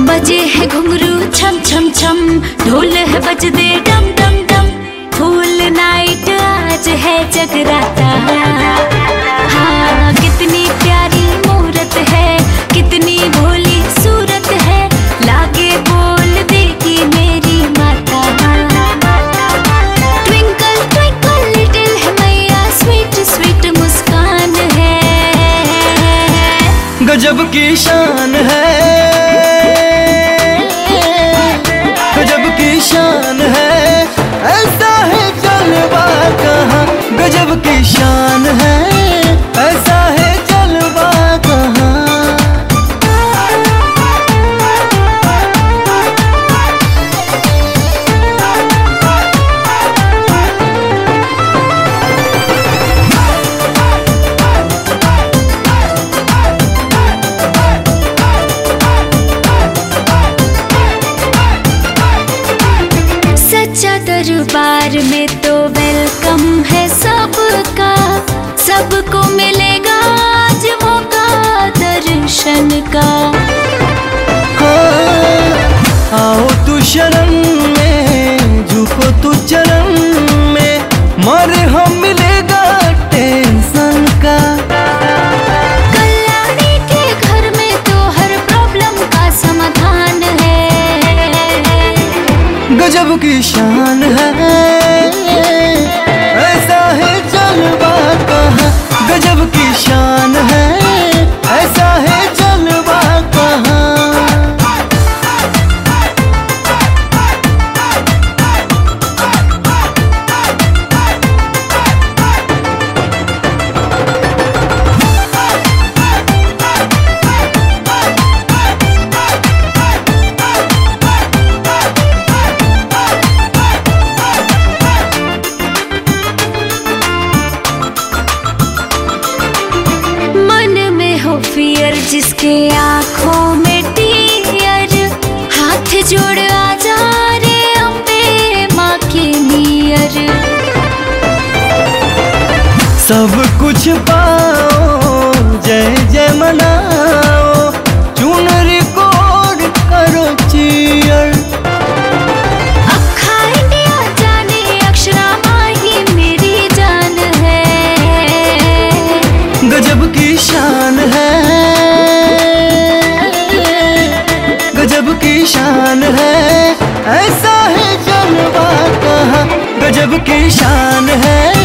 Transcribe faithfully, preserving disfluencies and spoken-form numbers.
बजे है घुंघरू छम छम छम, ढोल है बजदे डम डम डम। फुल नाइट आज है जगराता, हाँ कितनी प्यारी मूरत है, कितनी भोली सूरत है, लागे बोल देगी मेरी माता। ट्विंकल ट्विंकल लिटिल है मैया, स्वीट स्वीट मुस्कान है, गजब की शान है, गजब की शान है, ऐसा है जलवा कहाँ। गजब की शान है, ऐसा है जलवा कहाँ। दरबार में तो वेलकम है सबका, सबको मिलेगा आज मौका दर्शन का। हाँ, आओ तू शरण में, झुको तू चरण में, मारे हम मिलेगा टेंशन का। कल्याणी के घर में तो हर प्रॉब्लम का समाधान है, गजब की शान है, ऐसा है जलवा कहाँ। गजब की शान है, ऐसा है जलवा कहाँ। फियर जिसके आंखों में टीयर, हाथ जोड़ आजा रे अम्बे माँ के नियर। सब कुछ पाओ, जय जय मनाओ, चुनरी कोड करो चीयर। अखा इंडिया जाने अक्षरा माही मेरी जान है, गजब की शान है, गजब की शान है, ऐसा है जलवा कहाँ। गजब की शान है।